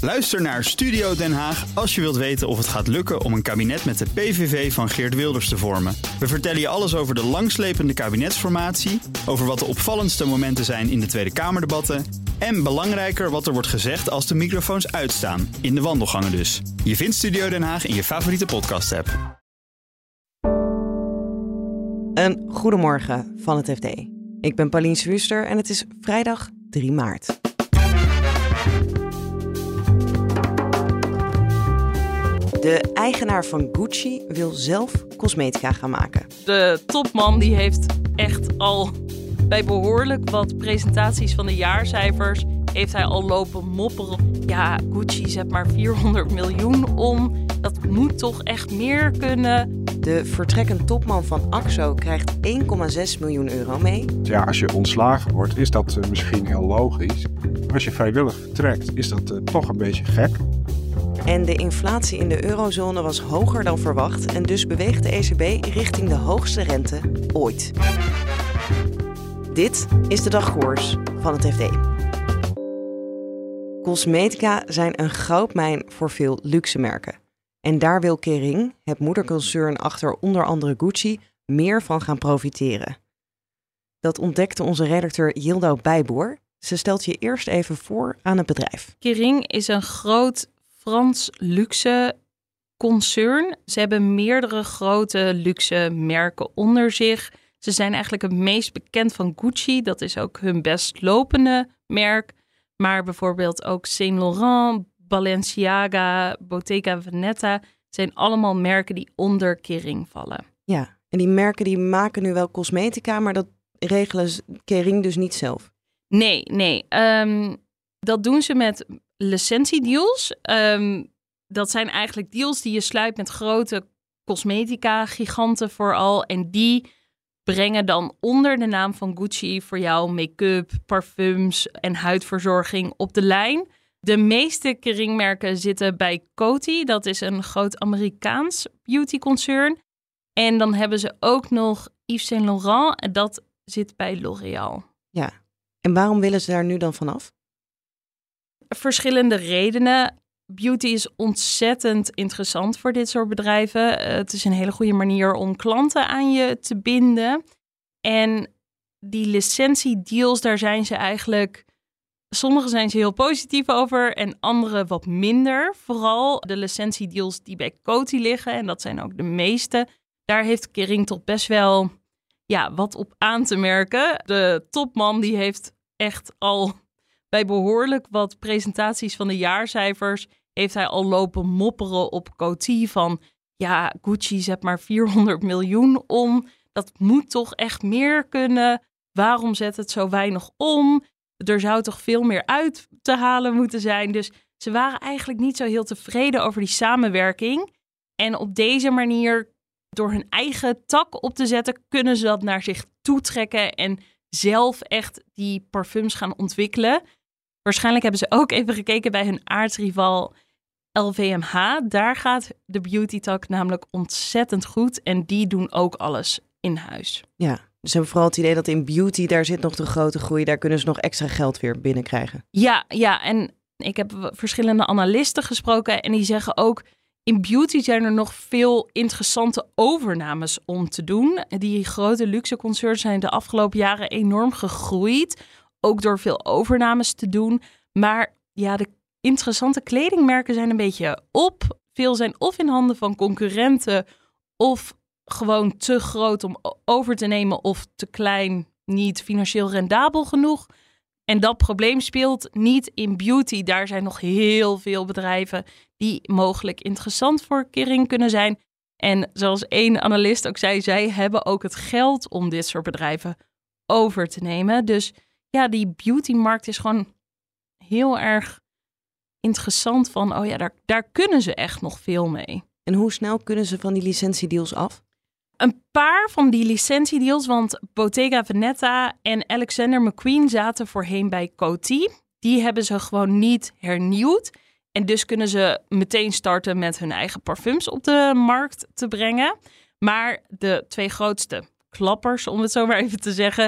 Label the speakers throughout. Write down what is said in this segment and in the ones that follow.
Speaker 1: Luister naar Studio Den Haag als je wilt weten of het gaat lukken om een kabinet met de PVV van Geert Wilders te vormen. We vertellen je alles over de langslepende kabinetsformatie, over wat de opvallendste momenten zijn in de Tweede Kamerdebatten en belangrijker wat er wordt gezegd als de microfoons uitstaan, in de wandelgangen dus. Je vindt Studio Den Haag in je favoriete podcast-app.
Speaker 2: Een goedemorgen van het FD. Ik ben Paulien Swuster en het is vrijdag 3 maart. De eigenaar van Gucci wil zelf cosmetica gaan maken.
Speaker 3: De topman die heeft echt al bij behoorlijk wat presentaties van de jaarcijfers heeft hij al lopen mopperen. Ja, Gucci zet maar 400 miljoen om. Dat moet toch echt meer kunnen.
Speaker 2: De vertrekkend topman van AXO krijgt 1,6 miljoen euro mee.
Speaker 4: Ja, als je ontslagen wordt, is dat misschien heel logisch. Maar als je vrijwillig vertrekt, is dat toch een beetje gek.
Speaker 2: En de inflatie in de eurozone was hoger dan verwacht en dus beweegt de ECB richting de hoogste rente ooit. Dit is de dagkoers van het FD. Cosmetica zijn een goudmijn voor veel luxe merken. En daar wil Kering, het moederconcern achter onder andere Gucci, meer van gaan profiteren. Dat ontdekte onze redacteur Yildo Bijboer. Ze stelt je eerst even voor aan het bedrijf.
Speaker 3: Kering is een groot Frans luxe concern. Ze hebben meerdere grote luxe merken onder zich. Ze zijn eigenlijk het meest bekend van Gucci. Dat is ook hun best lopende merk. Maar bijvoorbeeld ook Saint Laurent, Balenciaga, Bottega Veneta zijn allemaal merken die onder Kering vallen.
Speaker 2: Ja, en die merken die maken nu wel cosmetica, maar dat regelen Kering dus niet zelf.
Speaker 3: Nee. Dat doen ze met licentiedeals. Dat zijn eigenlijk deals die je sluit met grote cosmetica-giganten vooral. En die brengen dan onder de naam van Gucci voor jou make-up, parfums en huidverzorging op de lijn. De meeste Kering-merken zitten bij Coty. Dat is een groot Amerikaans beautyconcern. En dan hebben ze ook nog Yves Saint Laurent. En dat zit bij L'Oréal.
Speaker 2: Ja, en waarom willen ze daar nu dan vanaf?
Speaker 3: Verschillende redenen. Beauty is ontzettend interessant voor dit soort bedrijven. Het is een hele goede manier om klanten aan je te binden. En die licentiedeals, daar zijn ze eigenlijk... Sommige zijn ze heel positief over en andere wat minder. Vooral de licentiedeals die bij Coty liggen, en dat zijn ook de meeste. Daar heeft Kering toch best wel wat op aan te merken. De topman die heeft echt al bij behoorlijk wat presentaties van de jaarcijfers heeft hij al lopen mopperen op Coty van ja, Gucci zet maar 400 miljoen om. Dat moet toch echt meer kunnen. Waarom zet het zo weinig om? Er zou toch veel meer uit te halen moeten zijn. Dus ze waren eigenlijk niet zo heel tevreden over die samenwerking. En op deze manier, door hun eigen tak op te zetten, kunnen ze dat naar zich toetrekken en zelf echt die parfums gaan ontwikkelen. Waarschijnlijk hebben ze ook even gekeken bij hun aardsrival LVMH. Daar gaat de beauty-tak namelijk ontzettend goed. En die doen ook alles in huis.
Speaker 2: Ja, dus ze hebben vooral het idee dat in beauty, daar zit nog de grote groei. Daar kunnen ze nog extra geld weer binnenkrijgen.
Speaker 3: Ja, en ik heb verschillende analisten gesproken. En die zeggen ook, in beauty zijn er nog veel interessante overnames om te doen. Die grote luxe concerns zijn de afgelopen jaren enorm gegroeid. Ook door veel overnames te doen. Maar ja, de interessante kledingmerken zijn een beetje op. Veel zijn of in handen van concurrenten of gewoon te groot om over te nemen of te klein, niet financieel rendabel genoeg. En dat probleem speelt niet in beauty. Daar zijn nog heel veel bedrijven die mogelijk interessant voor Kering kunnen zijn. En zoals één analist ook zei, zij hebben ook het geld om dit soort bedrijven over te nemen. Dus ja, die beautymarkt is gewoon heel erg interessant van, daar kunnen ze echt nog veel mee.
Speaker 2: En hoe snel kunnen ze van die licentiedeals af?
Speaker 3: Een paar van die licentiedeals, want Bottega Veneta en Alexander McQueen zaten voorheen bij Coty. Die hebben ze gewoon niet hernieuwd. En dus kunnen ze meteen starten met hun eigen parfums op de markt te brengen. Maar de twee grootste klappers, om het zo maar even te zeggen,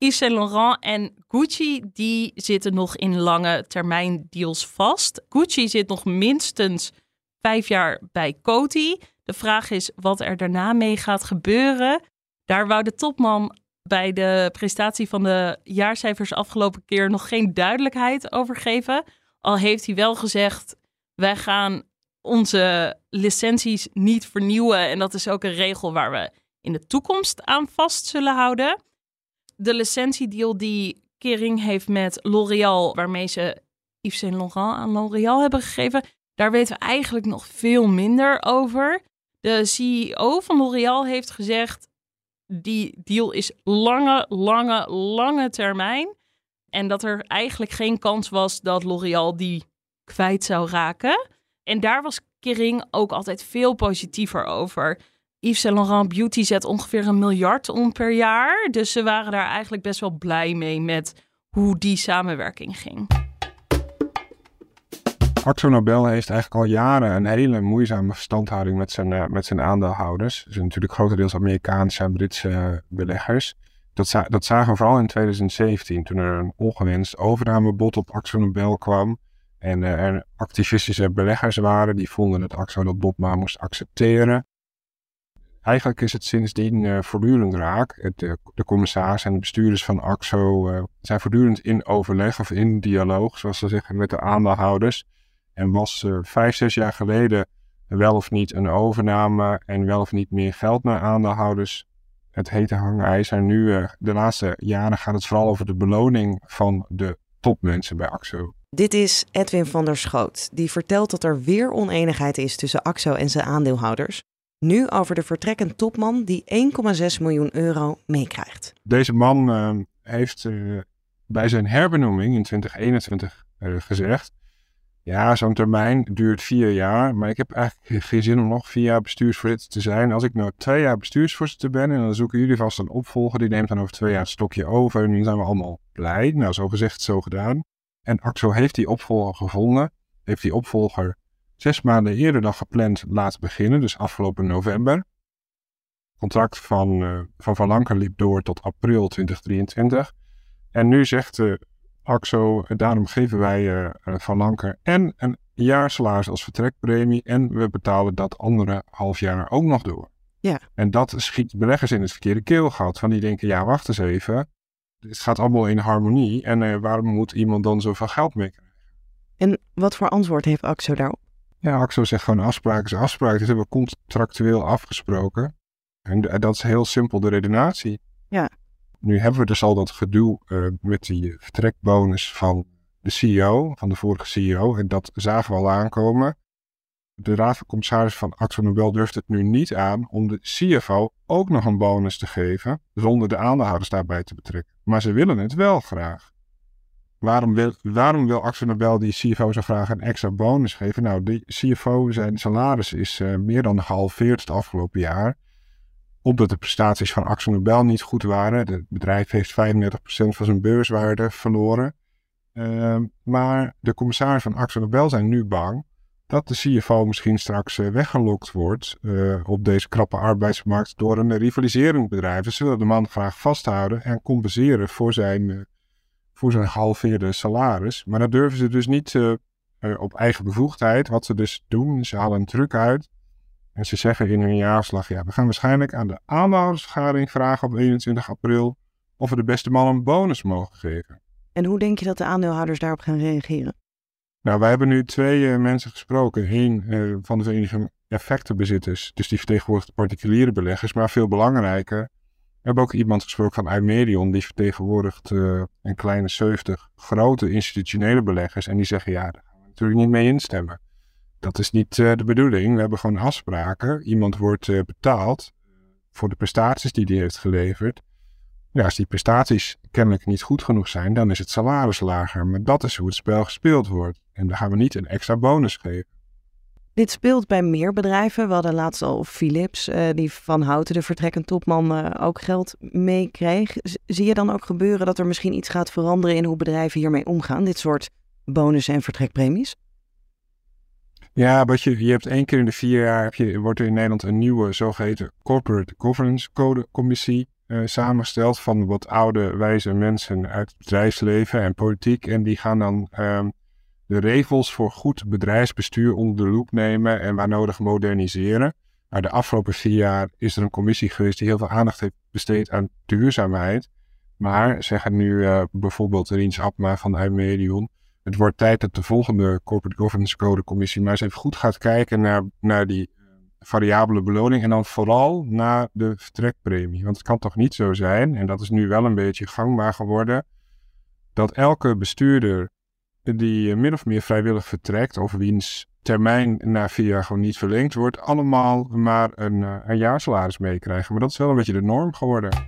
Speaker 3: Yves Saint Laurent en Gucci die zitten nog in lange termijn deals vast. Gucci zit nog minstens 5 jaar bij Coty. De vraag is wat er daarna mee gaat gebeuren. Daar wou de topman bij de presentatie van de jaarcijfers afgelopen keer nog geen duidelijkheid over geven. Al heeft hij wel gezegd, wij gaan onze licenties niet vernieuwen. En dat is ook een regel waar we in de toekomst aan vast zullen houden. De licentiedeal die Kering heeft met L'Oréal, waarmee ze Yves Saint Laurent aan L'Oréal hebben gegeven, daar weten we eigenlijk nog veel minder over. De CEO van L'Oréal heeft gezegd, die deal is lange termijn. En dat er eigenlijk geen kans was dat L'Oréal die kwijt zou raken. En daar was Kering ook altijd veel positiever over. Yves Saint Laurent Beauty zet ongeveer 1 miljard om per jaar. Dus ze waren daar eigenlijk best wel blij mee met hoe die samenwerking ging.
Speaker 4: AkzoNobel heeft eigenlijk al jaren een hele moeizame verstandhouding met zijn aandeelhouders. Dus natuurlijk grotendeels Amerikaanse en Britse beleggers. Dat zagen we vooral in 2017, toen er een ongewenst overnamebod op AkzoNobel kwam. En er activistische beleggers waren die vonden dat Akzo dat bod maar moest accepteren. Eigenlijk is het sindsdien voortdurend raak. De commissaris en de bestuurders van Akzo zijn voortdurend in overleg of in dialoog, zoals ze zeggen, met de aandeelhouders. En was 5-6 jaar geleden wel of niet een overname en wel of niet meer geld naar aandeelhouders het hete hangijs. En nu, de laatste jaren, gaat het vooral over de beloning van de topmensen bij Akzo.
Speaker 2: Dit is Edwin van der Schoot, die vertelt dat er weer oneenigheid is tussen Akzo en zijn aandeelhouders. Nu over de vertrekkend topman die 1,6 miljoen euro meekrijgt.
Speaker 4: Deze man heeft bij zijn herbenoeming in 2021 gezegd, ja, zo'n termijn duurt 4 jaar, maar ik heb eigenlijk geen zin om nog 4 jaar bestuursvoorzitter te zijn. Als ik nou 2 jaar bestuursvoorzitter ben en dan zoeken jullie vast een opvolger, die neemt dan over 2 jaar het stokje over en dan zijn we allemaal blij. Nou, zo gezegd, zo gedaan. En Akzo heeft die opvolger gevonden, heeft die opvolger 6 maanden eerder dan gepland laten beginnen, dus afgelopen november. Het contract van Van Lancker liep door tot april 2023. En nu zegt Akzo, daarom geven wij Van Lancker en een jaarsalaris als vertrekpremie en we betalen dat andere half jaar ook nog door.
Speaker 2: Ja. En
Speaker 4: dat schiet beleggers in het verkeerde keelgat. Van die denken, ja, wacht eens even. Het gaat allemaal in harmonie en waarom moet iemand dan zoveel geld meekrijgen?
Speaker 2: En wat voor antwoord heeft Akzo daarop?
Speaker 4: Ja, Akzo zegt gewoon afspraken is afspraak. Dat hebben we contractueel afgesproken. En dat is heel simpel de redenatie.
Speaker 2: Ja.
Speaker 4: Nu hebben we dus al dat gedoe met die vertrekbonus van de CEO, van de vorige CEO. En dat zagen we al aankomen. De Raad van Commissarissen van AkzoNobel durft het nu niet aan om de CFO ook nog een bonus te geven, zonder de aandeelhouders daarbij te betrekken. Maar ze willen het wel graag. Waarom wil AkzoNobel die CFO zo graag een extra bonus geven? Nou, die CFO, zijn salaris is meer dan gehalveerd het afgelopen jaar. Omdat de prestaties van AkzoNobel niet goed waren. Het bedrijf heeft 35% van zijn beurswaarde verloren. Maar de commissarissen van AkzoNobel zijn nu bang dat de CFO misschien straks weggelokt wordt op deze krappe arbeidsmarkt door een rivaliserend bedrijf. Dus ze willen de man graag vasthouden en compenseren voor zijn gehalveerde salaris. Maar dat durven ze dus niet op eigen bevoegdheid. Wat ze dus doen, ze halen een truc uit. En ze zeggen in hun jaarverslag, ja, we gaan waarschijnlijk aan de aandeelhoudersvergadering vragen op 21 april of we de beste man een bonus mogen geven.
Speaker 2: En hoe denk je dat de aandeelhouders daarop gaan reageren?
Speaker 4: Nou, wij hebben nu 2 mensen gesproken. Eén van de vereniging effectenbezitters, dus die vertegenwoordigt particuliere beleggers, maar veel belangrijker. We hebben ook iemand gesproken van Eumedion, die vertegenwoordigt een kleine 70 grote institutionele beleggers. En die zeggen, ja, daar gaan we natuurlijk niet mee instemmen. Dat is niet de bedoeling. We hebben gewoon afspraken. Iemand wordt betaald voor de prestaties die hij heeft geleverd. Ja, als die prestaties kennelijk niet goed genoeg zijn, dan is het salaris lager. Maar dat is hoe het spel gespeeld wordt. En dan gaan we niet een extra bonus geven.
Speaker 2: Dit speelt bij meer bedrijven. We hadden laatst al Philips, die Van Houten, de vertrekkend topman, ook geld meekreeg. Zie je dan ook gebeuren dat er misschien iets gaat veranderen in hoe bedrijven hiermee omgaan? Dit soort bonussen en vertrekpremies?
Speaker 4: Ja, je hebt 1 keer in de 4 jaar wordt er in Nederland een nieuwe zogeheten Corporate Governance Code Commissie samengesteld van wat oude, wijze mensen uit het bedrijfsleven en politiek. En die gaan dan de regels voor goed bedrijfsbestuur onder de loep nemen en waar nodig moderniseren. Maar de afgelopen 4 jaar is er een commissie geweest die heel veel aandacht heeft besteed aan duurzaamheid. Maar zeggen nu bijvoorbeeld Riens Abma van Eimedion, het wordt tijd dat de volgende Corporate Governance Code Commissie maar eens even goed gaat kijken naar die variabele beloning en dan vooral naar de vertrekpremie. Want het kan toch niet zo zijn, en dat is nu wel een beetje gangbaar geworden, dat elke bestuurder die min of meer vrijwillig vertrekt of wiens termijn na 4 jaar gewoon niet verlengd wordt, allemaal maar een jaarsalaris meekrijgen. Maar dat is wel een beetje de norm geworden.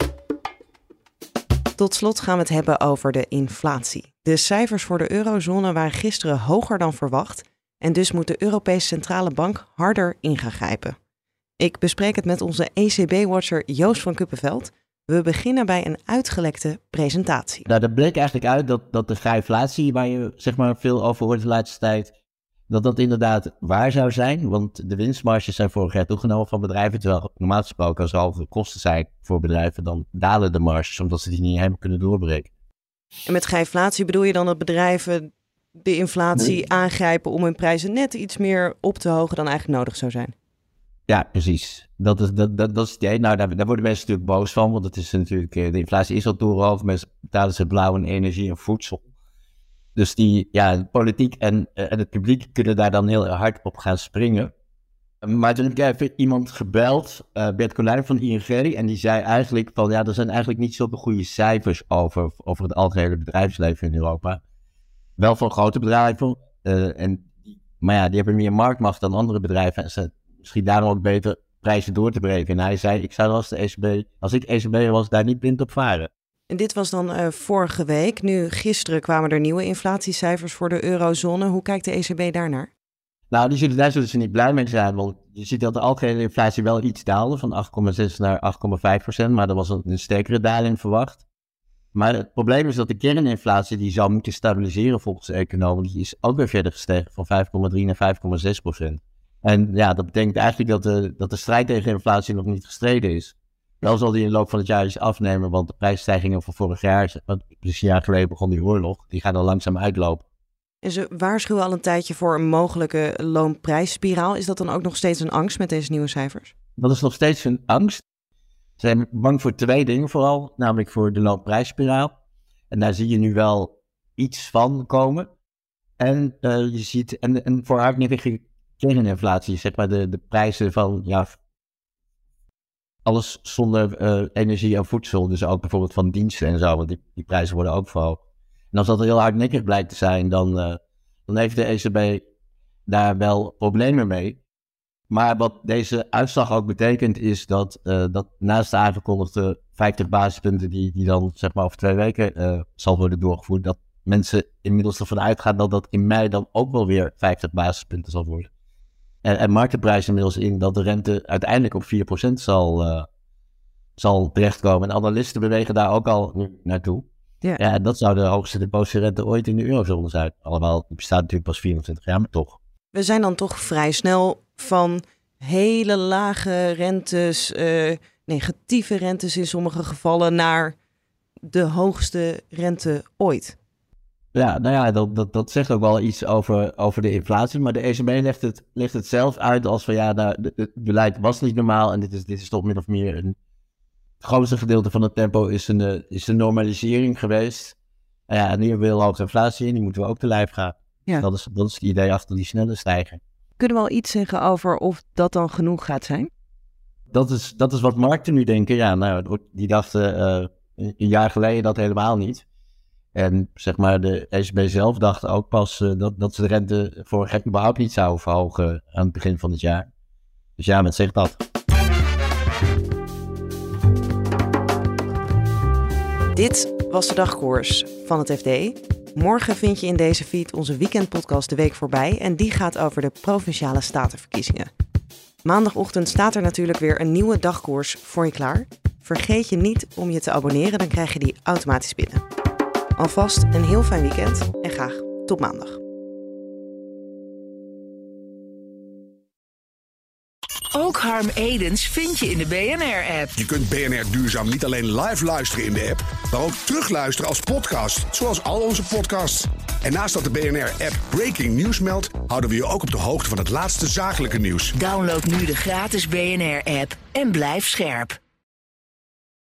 Speaker 2: Tot slot gaan we het hebben over de inflatie. De cijfers voor de eurozone waren gisteren hoger dan verwacht en dus moet de Europese Centrale Bank harder in gaan grijpen. Ik bespreek het met onze ECB-watcher Joost van Kuppenveld. We beginnen bij een uitgelekte presentatie.
Speaker 5: Nou, dat bleek eigenlijk uit dat de stagflatie, waar je zeg maar veel over hoort de laatste tijd, dat inderdaad waar zou zijn. Want de winstmarges zijn vorig jaar toegenomen van bedrijven. Terwijl normaal gesproken als er al veel kosten zijn voor bedrijven, dan dalen de marges omdat ze die niet helemaal kunnen doorbreken.
Speaker 2: En met stagflatie bedoel je dan dat bedrijven de inflatie aangrijpen om hun prijzen net iets meer op te hogen dan eigenlijk nodig zou zijn?
Speaker 5: Ja, precies. Dat is het idee. Nou, daar worden mensen natuurlijk boos van, want het is natuurlijk, de inflatie is al toegehoogd. Mensen betalen ze blauw in energie en voedsel. Dus de politiek en het publiek kunnen daar dan heel hard op gaan springen. Maar toen heb ik even iemand gebeld, Bert Colijn van ING, en die zei eigenlijk van, er zijn eigenlijk niet zulke goede cijfers over het algehele bedrijfsleven in Europa. Wel van grote bedrijven, maar die hebben meer marktmacht dan andere bedrijven en ze misschien daarom ook beter prijzen door te breken. En hij zei, ik zou als ik ECB was, daar niet blind op varen.
Speaker 2: En dit was dan vorige week. Nu, gisteren kwamen er nieuwe inflatiecijfers voor de eurozone. Hoe kijkt de ECB daarnaar?
Speaker 5: Nou, daar zullen ze niet blij mee zijn, want je ziet dat de algehele inflatie wel iets daalde, van 8,6 naar 8,5%, maar er was een sterkere daling verwacht. Maar het probleem is dat de kerninflatie, die zou moeten stabiliseren volgens de economen, die is ook weer verder gestegen, van 5,3 naar 5,6%. En dat betekent eigenlijk dat de strijd tegen inflatie nog niet gestreden is. Wel zal die in de loop van het jaar eens afnemen, want de prijsstijgingen van vorig jaar, want precies een jaar geleden begon die oorlog, die gaan dan langzaam uitlopen.
Speaker 2: En ze waarschuwen al een tijdje voor een mogelijke loonprijsspiraal. Is dat dan ook nog steeds een angst met deze nieuwe cijfers?
Speaker 5: Dat is nog steeds een angst. Ze zijn bang voor 2 dingen vooral, namelijk voor de loonprijsspiraal. En daar zie je nu wel iets van komen. En je ziet, en voor hardnekkige kerninflatie, zeg maar de prijzen van alles zonder energie en voedsel, dus ook bijvoorbeeld van diensten en zo, want die prijzen worden ook verhoogd. En als dat heel hardnekkig blijkt te zijn, dan heeft de ECB daar wel problemen mee. Maar wat deze uitslag ook betekent is dat naast de aangekondigde 50 basispunten die dan zeg maar over 2 weken zal worden doorgevoerd, dat mensen inmiddels ervan uitgaan dat in mei dan ook wel weer 50 basispunten zal worden. En marktprijs inmiddels in dat de rente uiteindelijk op 4% zal terechtkomen. En analisten bewegen daar ook al naartoe. Ja, dat zou de hoogste depositiërente ooit in de eurozone zijn. Allemaal, die bestaat natuurlijk pas 24 jaar, maar toch.
Speaker 2: We zijn dan toch vrij snel van hele lage rentes, negatieve rentes in sommige gevallen, naar de hoogste rente ooit.
Speaker 5: Ja, dat zegt ook wel iets over de inflatie. Maar de ECB legt het zelf uit als van het beleid was niet normaal en dit is toch min of meer het grootste gedeelte van het tempo is een normalisering geweest. En nu hebben we heel hoge inflatie en die moeten we ook te lijf gaan. Ja. Dat is het idee achter die snelle stijging.
Speaker 2: Kunnen we al iets zeggen over of dat dan genoeg gaat zijn?
Speaker 5: Dat is wat markten nu denken. Ja, die dachten een jaar geleden dat helemaal niet. En zeg maar de ECB zelf dacht ook pas dat ze de rente vorig jaar überhaupt niet zouden verhogen aan het begin van het jaar. Dus men zegt dat.
Speaker 2: Dit was de dagkoers van het FD. Morgen vind je in deze feed onze weekendpodcast De Week Voorbij en die gaat over de Provinciale Statenverkiezingen. Maandagochtend staat er natuurlijk weer een nieuwe dagkoers voor je klaar. Vergeet je niet om je te abonneren, dan krijg je die automatisch binnen. Alvast een heel fijn weekend en graag tot maandag.
Speaker 6: Ook Harm Edens vind je in de BNR-app.
Speaker 7: Je kunt BNR Duurzaam niet alleen live luisteren in de app, maar ook terugluisteren als podcast, zoals al onze podcasts. En naast dat de BNR-app Breaking News meldt, houden we je ook op de hoogte van het laatste zakelijke nieuws.
Speaker 6: Download nu de gratis BNR-app en blijf scherp.